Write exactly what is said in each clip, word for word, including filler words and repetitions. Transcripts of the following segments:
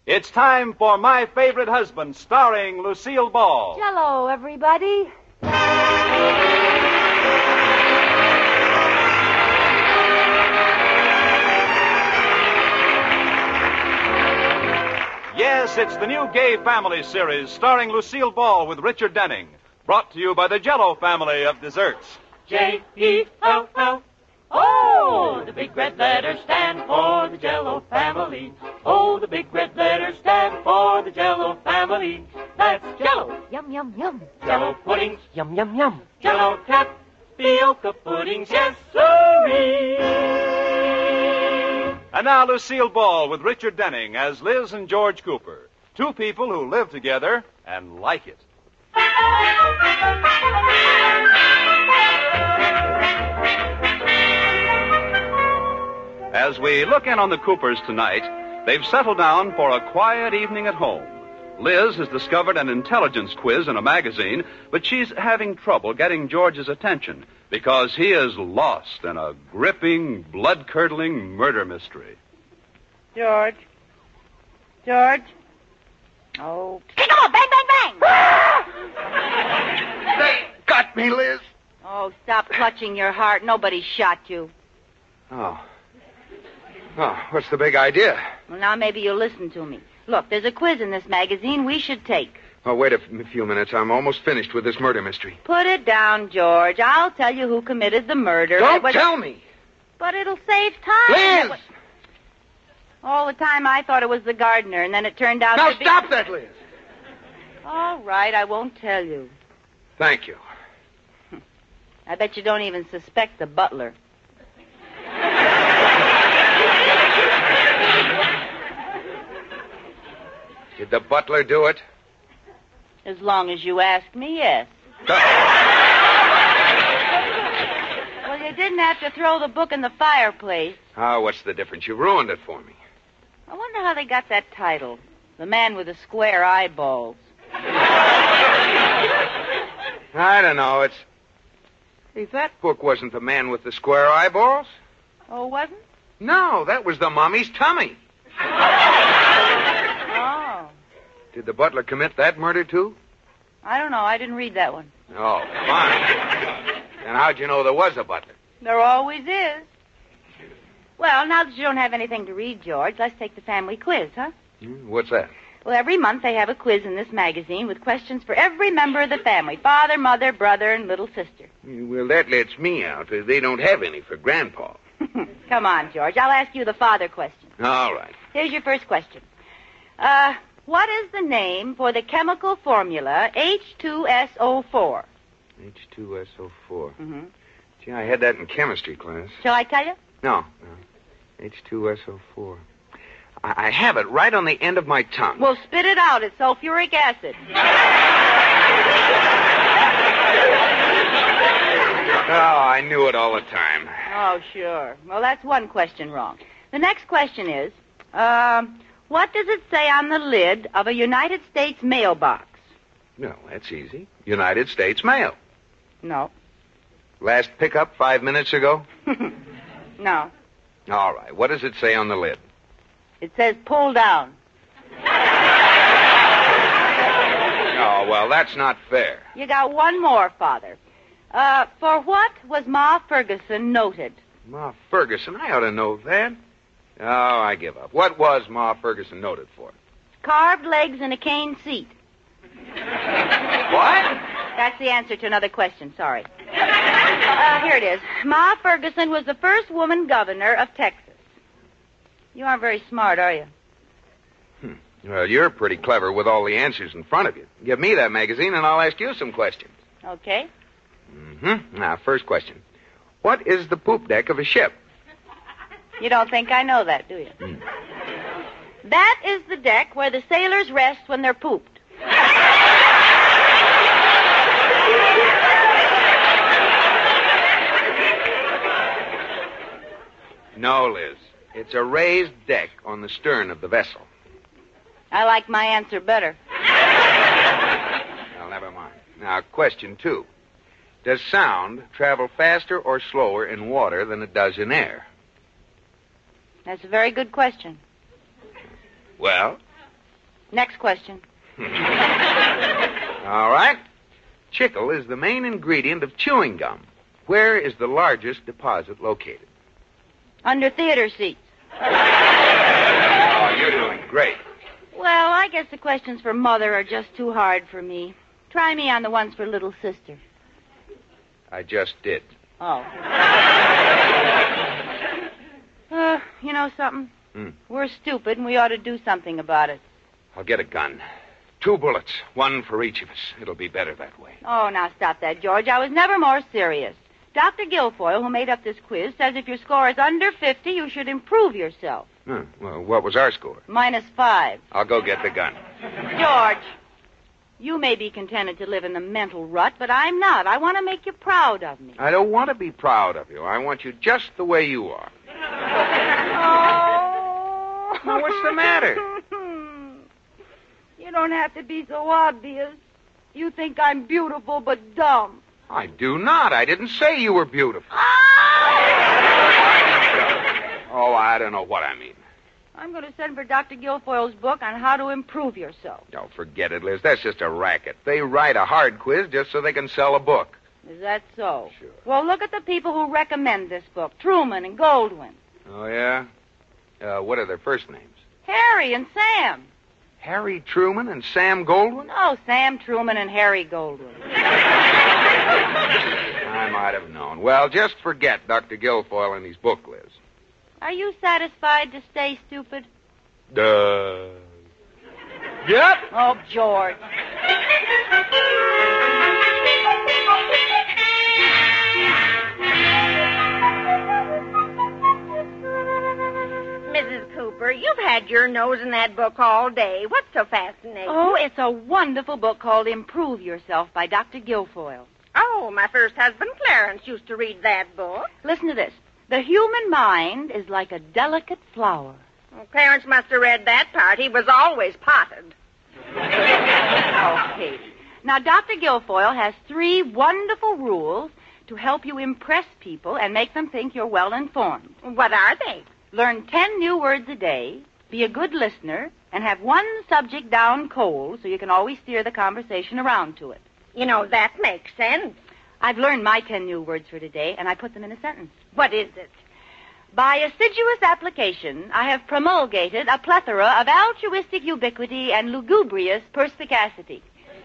It's time for My Favorite Husband, starring Lucille Ball. Hello, everybody. Yes, it's the new Gay Family series starring Lucille Ball with Richard Denning. Brought to you by the Jell-O family of desserts. J E L L. Oh, the big red letters stand for the Jell-O family. Oh, the big red letters stand for the Jell-O family. That's Jell-O. Yum, yum, yum. Jell-O puddings. Yum, yum, yum. Jell-O tapioca puddings. Yes, sirree. And now Lucille Ball with Richard Denning as Liz and George Cooper. Two people who live together and like it. As we look in on the Coopers tonight, they've settled down for a quiet evening at home. Liz has discovered an intelligence quiz in a magazine, but she's having trouble getting George's attention because he is lost in a gripping, blood-curdling murder mystery. George. George. Oh. Come on, bang, bang, bang! They got me, Liz. Oh, stop clutching your heart. Nobody shot you. Oh. Oh, what's the big idea? Well, now maybe you'll listen to me. Look, there's a quiz in this magazine we should take. Oh, wait a f- few minutes. I'm almost finished with this murder mystery. Put it down, George. I'll tell you who committed the murder. Don't was... tell me. But it'll save time. Liz! Was... All the time I thought it was the gardener, and then it turned out Now to be... Now stop that, Liz. All right, I won't tell you. Thank you. I bet you don't even suspect the butler. Did the butler do it? As long as you ask me, yes. Well, you didn't have to throw the book in the fireplace. Oh, what's the difference? You ruined it for me. I wonder how they got that title. The Man with the Square Eyeballs. I don't know. It's... Hey, that book wasn't The Man with the Square Eyeballs. Oh, wasn't? No, that was the mommy's tummy. Oh. Did the butler commit that murder, too? I don't know. I didn't read that one. Oh, fine. And how'd you know there was a butler? There always is. Well, now that you don't have anything to read, George, let's take the family quiz, huh? Hmm, what's that? Well, every month they have a quiz in this magazine with questions for every member of the family. Father, mother, brother, and little sister. Well, that lets me out. They don't have any for Grandpa. Come on, George. I'll ask you the father question. All right. Here's your first question. Uh, what is the name for the chemical formula H two S O four? H two S O four. Mm-hmm. Gee, I had that in chemistry class. Shall I tell you? No, no. H two S O four. I, I have it right on the end of my tongue. Well, spit it out. It's sulfuric acid. Oh, I knew it all the time. Oh, sure. Well, that's one question wrong. The next question is, um, what does it say on the lid of a United States mailbox? No, that's easy. United States Mail. No. Last pickup five minutes ago? No. All right. What does it say on the lid? It says pull down. Oh, well, that's not fair. You got one more, Father. Uh, for what was Ma Ferguson noted? Ma Ferguson? I ought to know that. Oh, I give up. What was Ma Ferguson noted for? Carved legs and a cane seat. What? That's the answer to another question. Sorry. Uh, here it is. Ma Ferguson was the first woman governor of Texas. You aren't very smart, are you? Hmm. Well, you're pretty clever with all the answers in front of you. Give me that magazine and I'll ask you some questions. Okay. Mm-hmm. Now, first question. What is the poop deck of a ship? You don't think I know that, do you? Mm. That is the deck where the sailors rest when they're pooped. No, Liz. It's a raised deck on the stern of the vessel. I like my answer better. Well, never mind. Now, question two. Does sound travel faster or slower in water than it does in air? That's a very good question. Well? Next question. All right. Chicle is the main ingredient of chewing gum. Where is the largest deposit located? Under theater seats. Oh, you're doing great. Well, I guess the questions for Mother are just too hard for me. Try me on the ones for little sister. I just did. Oh. uh, you know something? Hmm. We're stupid, and we ought to do something about it. I'll get a gun. Two bullets, one for each of us. It'll be better that way. Oh, now stop that, George. I was never more serious. Doctor Guilfoyle, who made up this quiz, says if your score is under fifty, you should improve yourself. Hmm. Well, what was our score? Minus five. I'll go get the gun. George, you may be contented to live in the mental rut, but I'm not. I want to make you proud of me. I don't want to be proud of you. I want you just the way you are. Oh. Now, what's the matter? You don't have to be so obvious. You think I'm beautiful but dumb. I do not. I didn't say you were beautiful. Oh, I don't know what I mean. I'm going to send for Doctor Guilfoyle's book on how to improve yourself. No, forget it, Liz. That's just a racket. They write a hard quiz just so they can sell a book. Is that so? Sure. Well, look at the people who recommend this book. Truman and Goldwyn. Oh, yeah? Uh, what are their first names? Harry and Sam. Harry Truman and Sam Goldwyn? No, Sam Truman and Harry Goldwyn. I might have known. Well, just forget Doctor Guilfoyle and his book, Liz. Are you satisfied to stay stupid? Duh. Yep. Oh, George. Missus Cooper, you've had your nose in that book all day. What's so fascinating? Oh, it's a wonderful book called Improve Yourself by Doctor Guilfoyle. Oh, my first husband, Clarence, used to read that book. Listen to this. The human mind is like a delicate flower. Well, Clarence must have read that part. He was always potted. Oh, Katie. Now, Doctor Guilfoyle has three wonderful rules to help you impress people and make them think you're well-informed. What are they? Learn ten new words a day, be a good listener, and have one subject down cold so you can always steer the conversation around to it. You know, that makes sense. I've learned my ten new words for today, and I put them in a sentence. What is it? By assiduous application, I have promulgated a plethora of altruistic ubiquity and lugubrious perspicacity.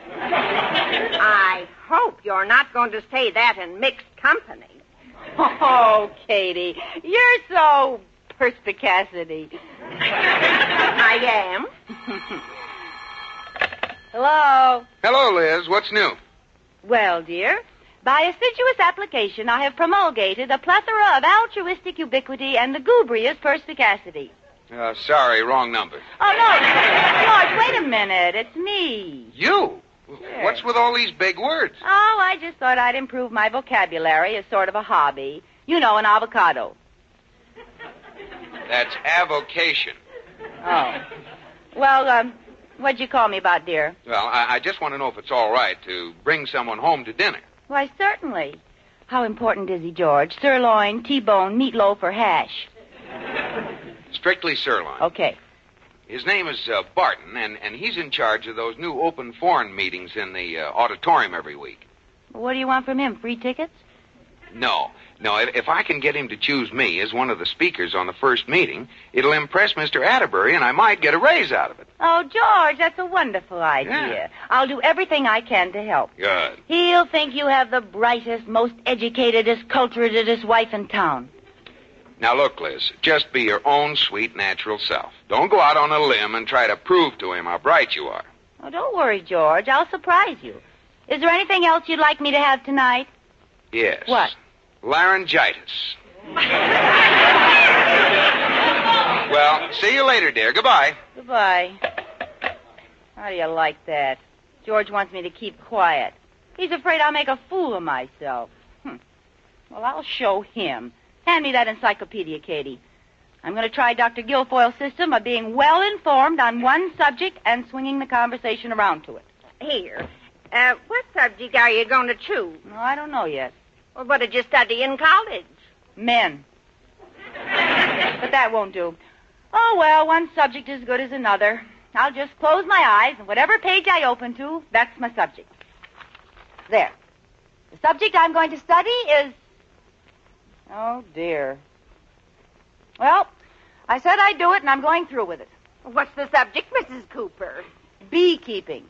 I hope you're not going to say that in mixed company. Oh, Katie, you're so perspicacity. I am. Hello? Hello, Liz. What's new? Well, dear, by assiduous application, I have promulgated a plethora of altruistic ubiquity and lugubrious perspicacity. Uh, sorry, wrong number. Oh, no. George, wait a minute. It's me. You? Sure. What's with all these big words? Oh, I just thought I'd improve my vocabulary as sort of a hobby. You know, an avocado. That's avocation. Oh. Well, um, what'd you call me about, dear? Well, I, I just want to know if it's all right to bring someone home to dinner. Why, certainly. How important is he, George? Sirloin, T-bone, meatloaf, or hash? Strictly sirloin. Okay. His name is uh, Barton, and, and he's in charge of those new open forum meetings in the uh, auditorium every week. What do you want from him? Free tickets? No. No, if, if I can get him to choose me as one of the speakers on the first meeting, it'll impress Mister Atterbury, and I might get a raise out of it. Oh, George, that's a wonderful idea. Yeah. I'll do everything I can to help. Good. He'll think you have the brightest, most educatedest, culturedest wife in town. Now, look, Liz, just be your own sweet, natural self. Don't go out on a limb and try to prove to him how bright you are. Oh, don't worry, George. I'll surprise you. Is there anything else you'd like me to have tonight? Yes. What? Laryngitis. Well, see you later, dear. Goodbye. Goodbye. How do you like that? George wants me to keep quiet. He's afraid I'll make a fool of myself. Hm. Well, I'll show him. Hand me that encyclopedia, Katie. I'm going to try Doctor Guilfoyle's system of being well-informed on one subject and swinging the conversation around to it. Here. Uh, what subject are you going to choose? No, I don't know yet. Well, what did you study in college? Men. But that won't do. Oh, well, one subject is as good as another. I'll just close my eyes, and whatever page I open to, that's my subject. There. The subject I'm going to study is... Oh, dear. Well, I said I'd do it, and I'm going through with it. What's the subject, Missus Cooper? Beekeeping.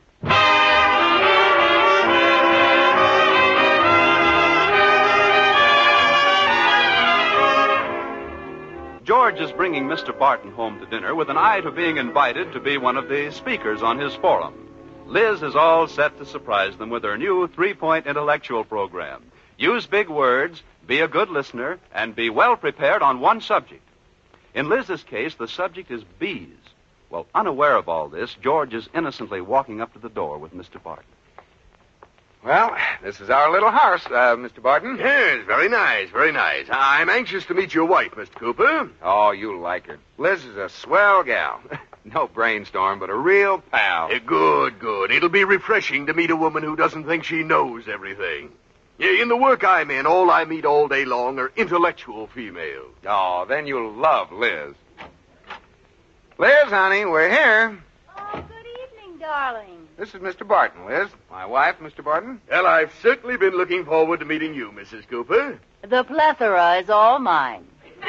George is bringing Mister Barton home to dinner with an eye to being invited to be one of the speakers on his forum. Liz is all set to surprise them with her new three-point intellectual program. Use big words, be a good listener, and be well prepared on one subject. In Liz's case, the subject is bees. Well, unaware of all this, George is innocently walking up to the door with Mister Barton. Well, this is our little house, uh, Mister Barton. Yes, very nice, very nice. I'm anxious to meet your wife, Mister Cooper. Oh, you like her. Liz is a swell gal. No brainstorm, but a real pal. Uh, good, good. It'll be refreshing to meet a woman who doesn't think she knows everything. Yeah, in the work I'm in, all I meet all day long are intellectual females. Oh, then you'll love Liz. Liz, honey, we're here. Oh, good evening, darling. This is Mister Barton, Liz. My wife, Mister Barton. Well, I've certainly been looking forward to meeting you, Missus Cooper. The plethora is all mine.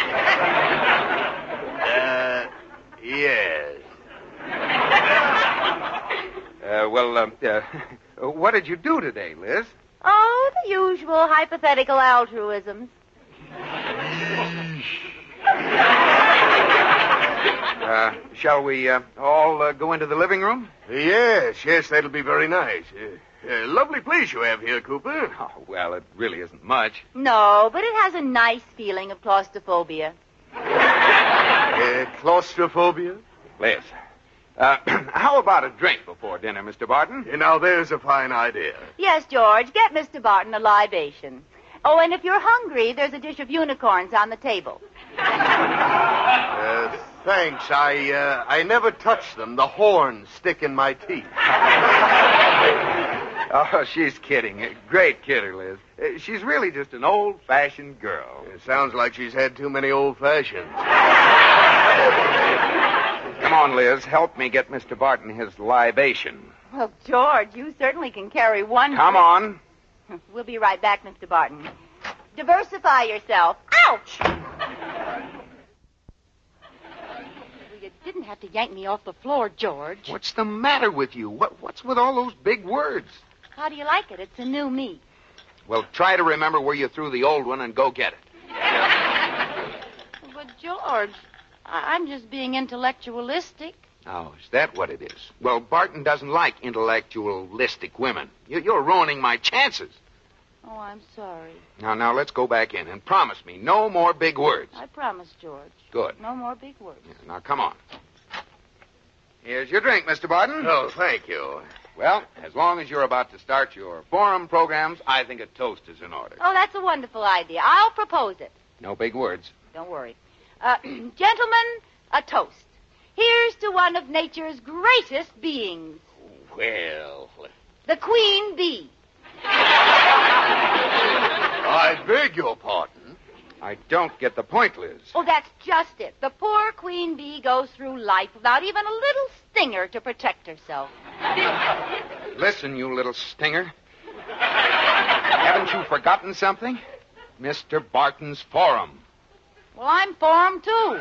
Uh, yes. Uh, well, uh, uh, what did you do today, Liz? Oh, the usual hypothetical altruisms. Uh, shall we uh, all uh, go into the living room? Yes, yes, that'll be very nice. Uh, uh, lovely place you have here, Cooper. Oh, well, it really isn't much. No, but it has a nice feeling of claustrophobia. Uh, claustrophobia? Liz, uh, how about a drink before dinner, Mister Barton? Uh, now, there's a fine idea. Yes, George, get Mister Barton a libation. Oh, and if you're hungry, there's a dish of unicorns on the table. Uh, thanks. I, uh, I never touch them. The horns stick in my teeth. Oh, she's kidding. A great kidder, Liz. Uh, she's really just an old-fashioned girl. It sounds like she's had too many old-fashions. Come on, Liz. Help me get Mister Barton his libation. Well, George, you certainly can carry one... Come on. We'll be right back, Mister Barton. Diversify yourself. Ouch! You didn't have to yank me off the floor, George. What's the matter with you? What, what's with all those big words? How do you like it? It's a new me. Well, try to remember where you threw the old one and go get it. But, George, I- I'm just being intellectualistic. Oh, is that what it is? Well, Barton doesn't like intellectualistic women. You- You're ruining my chances. Oh, I'm sorry. Now, now, let's go back in and promise me no more big words. I promise, George. Good. No more big words. Yeah, now, come on. Here's your drink, Mister Barton. Oh, thank you. Well, as long as you're about to start your forum programs, I think a toast is in order. Oh, that's a wonderful idea. I'll propose it. No big words. Don't worry. Uh, gentlemen, a toast. Here's to one of nature's greatest beings. Well... The queen bee. I beg your pardon. I don't get the point, Liz. Oh, that's just it. The poor queen bee goes through life without even a little stinger to protect herself. Listen, you little stinger. Haven't you forgotten something? Mister Barton's forum. Well, I'm for 'em, too.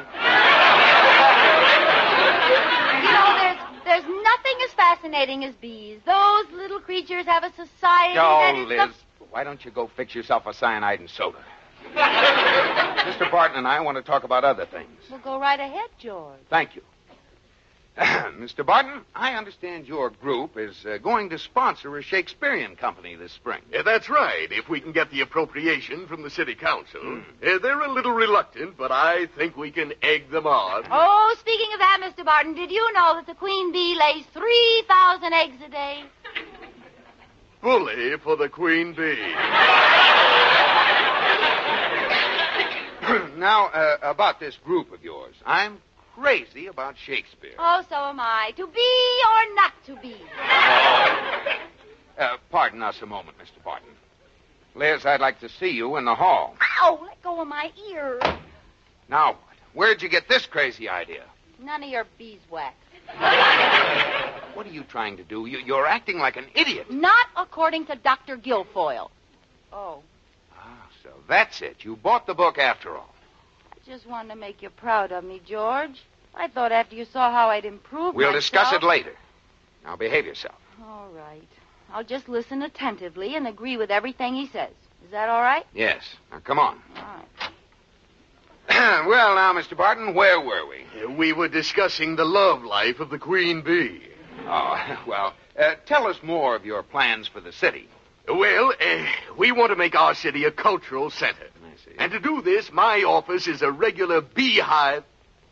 You know, there's there's nothing as fascinating as bees. Those little creatures have a society that Oh, is... Liz, why don't you go fix yourself a cyanide and soda? Mister Barton and I want to talk about other things. Well, go right ahead, George. Thank you. Mister Barton, I understand your group is uh, going to sponsor a Shakespearean company this spring. Yeah, that's right, if we can get the appropriation from the city council. Mm. Uh, they're a little reluctant, but I think we can egg them on. Oh, speaking of that, Mister Barton, did you know that the queen bee lays three thousand eggs a day? Bully for the queen bee. Now, uh, about this group of yours. I'm crazy about Shakespeare. Oh, so am I. To be or not to be? Uh, pardon us a moment, Mister Barton. Liz, I'd like to see you in the hall. Ow, let go of my ear. Now, where'd you get this crazy idea? None of your beeswax. what are you trying to do? You, you're acting like an idiot. Not according to Doctor Guilfoyle. Oh, Ah, so that's it. You bought the book after all. I just wanted to make you proud of me, George. I thought after you saw how I'd improved We'll myself... discuss it later. Now, behave yourself. All right. I'll just listen attentively and agree with everything he says. Is that all right? Yes. Now, come on. All right. Well, now, Mister Barton, where were we? Uh, We were discussing the love life of the queen bee. Oh, well, uh, tell us more of your plans for the city. Well, uh, we want to make our city a cultural center. I see. And to do this, my office is a regular beehive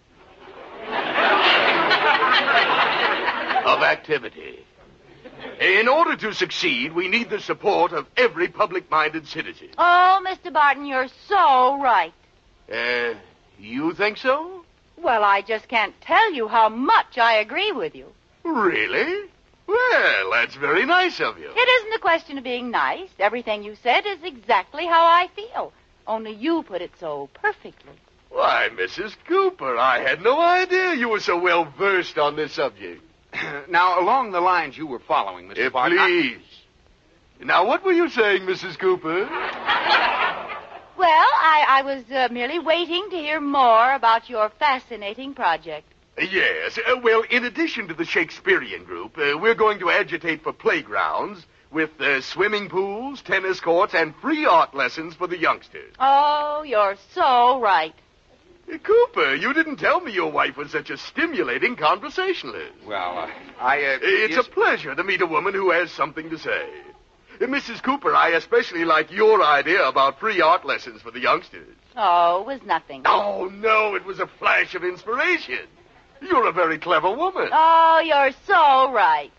of activity. In order to succeed, we need the support of every public-minded citizen. Oh, Mister Barton, you're so right. Uh, you think so? Well, I just can't tell you how much I agree with you. Really? Well, that's very nice of you. It isn't a question of being nice. Everything you said is exactly how I feel. Only you put it so perfectly. Why, Missus Cooper, I had no idea you were so well versed on this subject. Now, along the lines you were following, Mister Uh, Barton... I- please. Now, what were you saying, Missus Cooper? Well, I, I was uh, merely waiting to hear more about your fascinating project. Yes. Uh, well, in addition to the Shakespearean group, uh, we're going to agitate for playgrounds with uh, swimming pools, tennis courts, and free art lessons for the youngsters. Oh, you're so right. Uh, Cooper, you didn't tell me your wife was such a stimulating conversationalist. Well, uh, I... Uh, It's yes- a pleasure to meet a woman who has something to say. Uh, Missus Cooper, I especially like your idea about free art lessons for the youngsters. Oh, it was nothing. Oh, no, it was a flash of inspiration. You're a very clever woman. Oh, you're so right.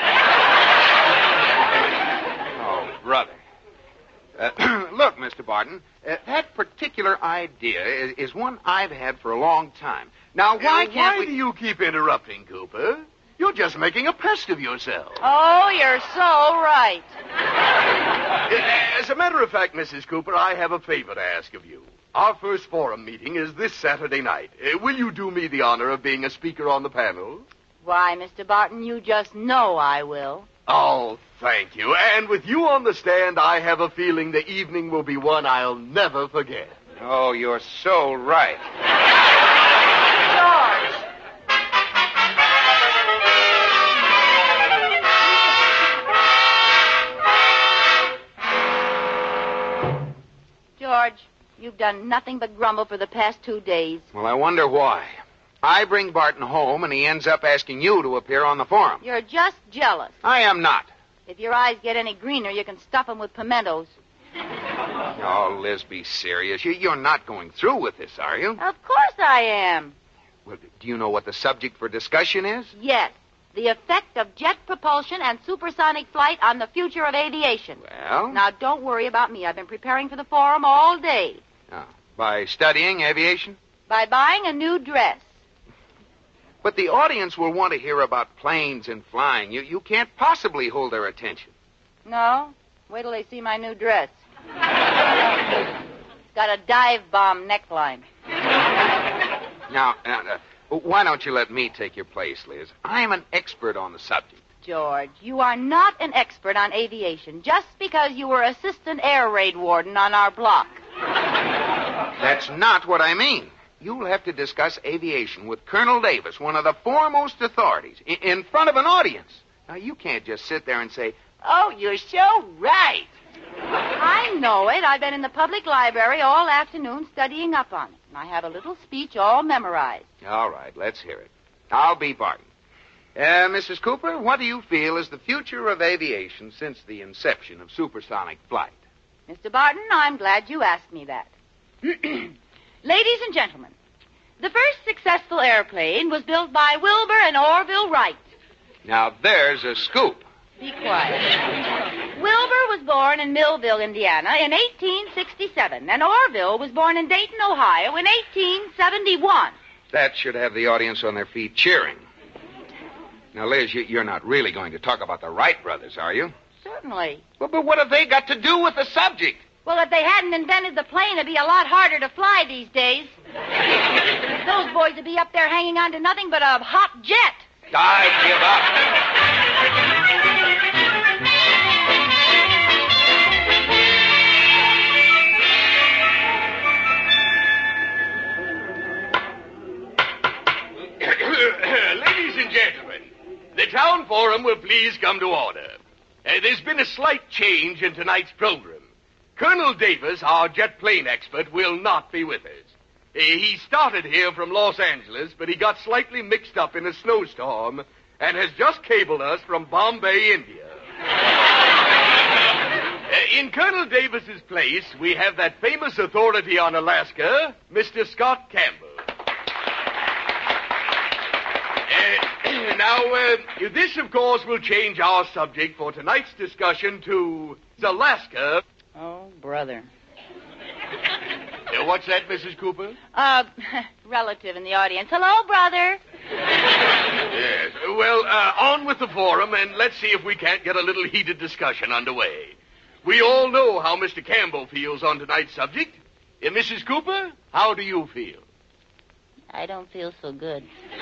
Oh, brother. Uh, look, Mister Barton, uh, that particular idea is, is one I've had for a long time. Now, why Uh, can't why we... do you keep interrupting, Cooper? You're just making a pest of yourself. Oh, you're so right. As a matter of fact, Missus Cooper, I have a favor to ask of you. Our first forum meeting is this Saturday night. Uh, will you do me the honor of being a speaker on the panel? Why, Mister Barton, you just know I will. Oh, thank you. And with you on the stand, I have a feeling the evening will be one I'll never forget. Oh, you're so right. George. George, you've done nothing but grumble for the past two days. Well, I wonder why. I bring Barton home, and he ends up asking you to appear on the forum. You're just jealous. I am not. If your eyes get any greener, you can stuff them with pimentos. Oh, Liz, be serious. You, you're not going through with this, are you? Of course I am. Well, do you know what the subject for discussion is? Yes. The effect of jet propulsion and supersonic flight on the future of aviation. Well, Now, don't worry about me. I've been preparing for the forum all day. oh, by studying aviation? By buying a new dress. But the audience will want to hear about planes and flying. You, you can't possibly hold their attention. No? Wait till they see my new dress. It's got a dive bomb neckline. Now, now uh, why don't you let me take your place, Liz? I'm an expert on the subject. George, you are not an expert on aviation just because you were assistant air raid warden on our block. That's not what I mean. You'll have to discuss aviation with Colonel Davis, one of the foremost authorities, in, in front of an audience. Now, you can't just sit there and say, "Oh, you're so right." I know it. I've been in the public library all afternoon studying up on it. And I have a little speech all memorized. All right, let's hear it. I'll be Barton. Uh, Missus Cooper, what do you feel is the future of aviation since the inception of supersonic flight? Mister Barton, I'm glad you asked me that. Ladies and gentlemen, the first successful airplane was built by Wilbur and Orville Wright. Now, there's a scoop. Be quiet. Wilbur was born in Millville, Indiana in eighteen sixty-seven, and Orville was born in Dayton, Ohio in eighteen seventy-one. That should have the audience on their feet cheering. Now, Liz, you, you're not really going to talk about the Wright brothers, are you? Certainly. Well, but what have they got to do with the subject? Well, if they hadn't invented the plane, it'd be a lot harder to fly these days. Those boys would be up there hanging on to nothing but a hot jet. I give up. Ladies and gentlemen, the town forum will please come to order. Uh, there's been a slight change in tonight's program. Colonel Davis, our jet plane expert, will not be with us. Uh, he started here from Los Angeles, but he got slightly mixed up in a snowstorm and has just cabled us from Bombay, India. uh, in Colonel Davis's place, we have that famous authority on Alaska, Mister Scott Campbell. Now, uh, this, of course, will change our subject for tonight's discussion to Alaska. Oh, brother. Uh, what's that, Missus Cooper? Uh, relative in the audience. Hello, brother. Yes. Well, uh, on with the forum, and let's see if we can't get a little heated discussion underway. We all know how Mister Campbell feels on tonight's subject. Uh, Missus Cooper, how do you feel? I don't feel so good.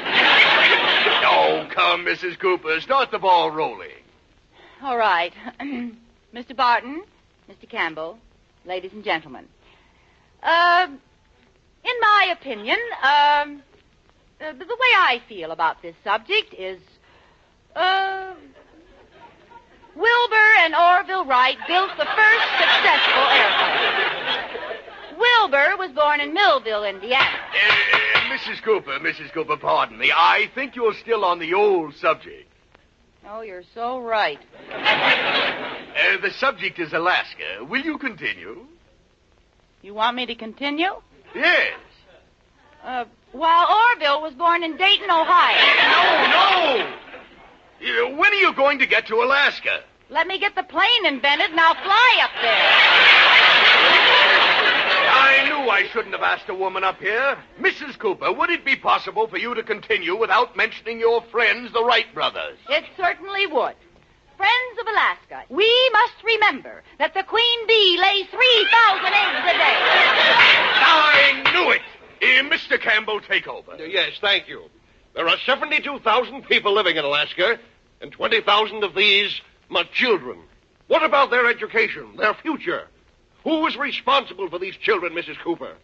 Oh, come, Missus Cooper. Start the ball rolling. All right. Mister Barton, Mister Campbell, ladies and gentlemen. Uh, in my opinion, um, uh, the, the way I feel about this subject is, uh, Wilbur and Orville Wright built the first successful airplane. Wilbur was born in Millville, Indiana. Uh, Missus Cooper, Missus Cooper, pardon me. I think you're still on the old subject. Oh, you're so right. Uh, the subject is Alaska. Will you continue? You want me to continue? Yes. Uh, while Orville was born in Dayton, Ohio. No, no! Uh, when are you going to get to Alaska? Let me get the plane invented and I'll fly up there. I knew I shouldn't have asked a woman up here. Missus Cooper, would it be possible for you to continue without mentioning your friends, the Wright brothers? It certainly would. Friends of Alaska, we must remember that the queen bee lays three thousand eggs a day. I knew it! Uh, Mister Campbell, take over. Yes, thank you. There are seventy-two thousand people living in Alaska, and twenty thousand of these are children. What about their education, their future? Who is responsible for these children, Missus Cooper?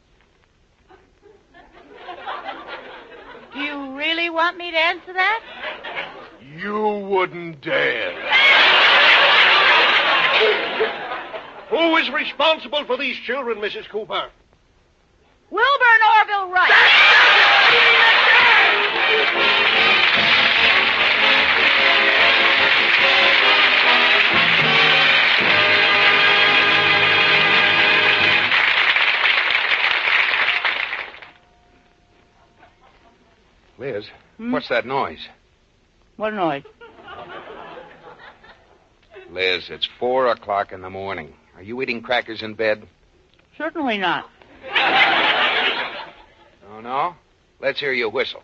Do you really want me to answer that? You wouldn't dare. Who is responsible for these children, Missus Cooper? Wilbur and Orville Wright. Liz, Hmm? what's that noise? What noise? Liz, it's four o'clock in the morning. Are you eating crackers in bed? Certainly not. Oh, no? Let's hear you whistle.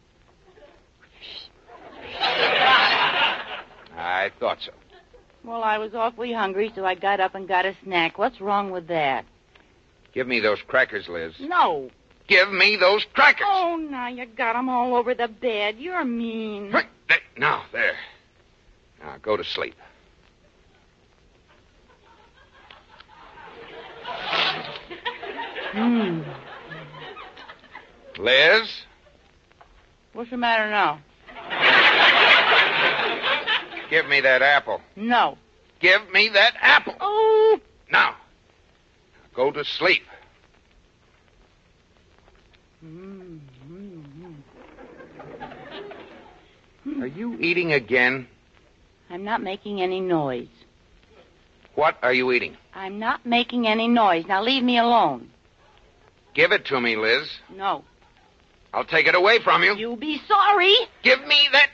I thought so. Well, I was awfully hungry, so I got up and got a snack. What's wrong with that? Give me those crackers, Liz. No. Give me those crackers. Oh, now you got 'em all over the bed. You're mean. Right. There. Now, there. Now, go to sleep. Hmm. Liz? What's the matter now? Give me that apple. No. Give me that apple. Oh. Now, go to sleep. Mm, mm, Are you eating again? I'm not making any noise. What are you eating? I'm not making any noise. Now leave me alone. Give it to me, Liz. No. I'll take it away from you. You'll be sorry. Give me that.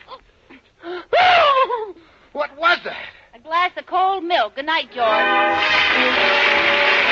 What was that? A glass of cold milk. Good night, George.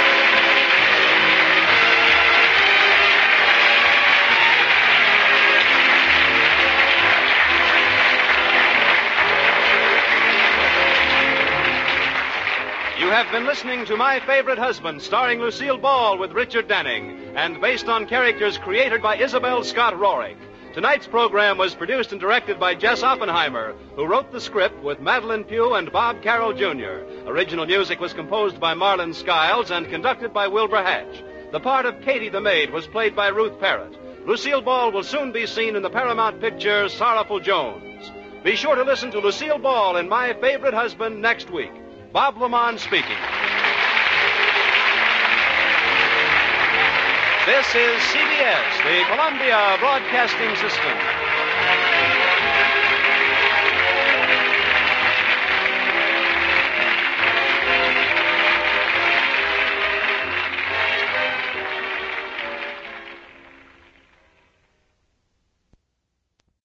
You have been listening to My Favorite Husband, starring Lucille Ball with Richard Denning, and based on characters created by Isabel Scott Rorick. Tonight's program was produced and directed by Jess Oppenheimer, who wrote the script with Madeline Pugh and Bob Carroll Junior Original music was composed by Marlon Skiles and conducted by Wilbur Hatch. The part of Katie the Maid was played by Ruth Parrott. Lucille Ball will soon be seen in the Paramount picture Sorrowful Jones. Be sure to listen to Lucille Ball in My Favorite Husband next week. Bob Lamont speaking. This is C B S, the Columbia Broadcasting System.